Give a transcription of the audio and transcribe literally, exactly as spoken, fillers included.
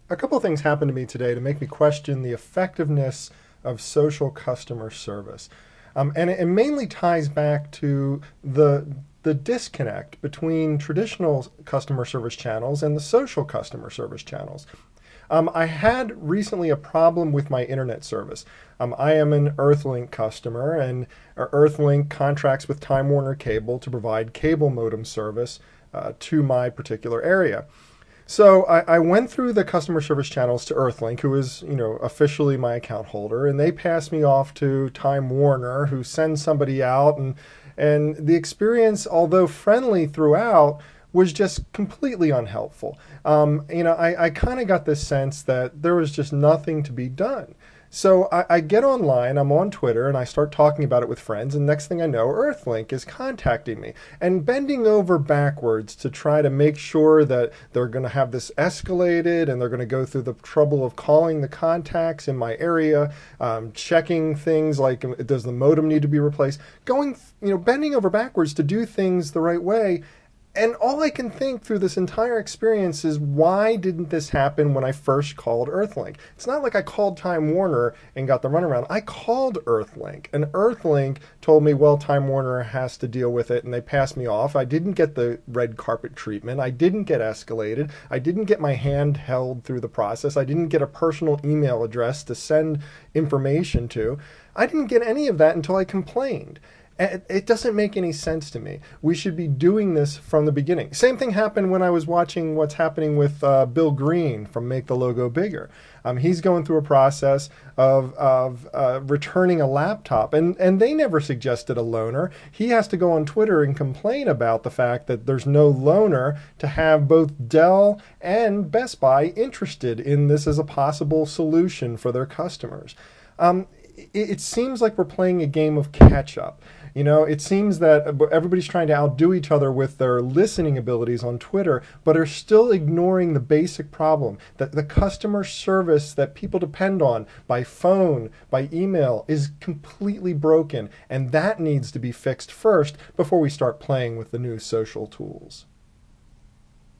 A couple of things happened to me today to make me question the effectiveness of social customer service. Um, and it, it mainly ties back to the the disconnect between traditional customer service channels and the social customer service channels. Um, I had recently a problem with my internet service. Um, I am an Earthlink customer, and uh, Earthlink contracts with Time Warner Cable to provide cable modem service uh, to my particular area. So I, I went through the customer service channels to Earthlink, who is, you know, officially my account holder, and they passed me off to Time Warner, who sends somebody out, and and the experience, although friendly throughout, was just completely unhelpful. Um, you know, I, I kind of got this sense that there was just nothing to be done. So I, I get online, I'm on Twitter, and I start talking about it with friends, and next thing I know, Earthlink is contacting me and bending over backwards to try to make sure that they're going to have this escalated, and they're going to go through the trouble of calling the contacts in my area, um, checking things like, does the modem need to be replaced, going, you know, bending over backwards to do things the right way. And all I can think through this entire experience is, why didn't this happen when I first called Earthlink? It's not like I called Time Warner and got the runaround. I called Earthlink, and Earthlink told me, well, Time Warner has to deal with it, and they passed me off. I didn't get the red carpet treatment. I didn't get escalated. I didn't get my hand held through the process. I didn't get a personal email address to send information to. I didn't get any of that until I complained. It doesn't make any sense to me. We should be doing this from the beginning. Same thing happened when I was watching what's happening with uh, Bill Green from Make the Logo Bigger. Um, he's going through a process of, of uh, returning a laptop, and, and they never suggested a loaner. He has to go on Twitter and complain about the fact that there's no loaner, to have both Dell and Best Buy interested in this as a possible solution for their customers. Um, it, it seems like we're playing a game of catch-up. You know, it seems that everybody's trying to outdo each other with their listening abilities on Twitter, but are still ignoring the basic problem that the customer service that people depend on by phone, by email, is completely broken. And that needs to be fixed first before we start playing with the new social tools.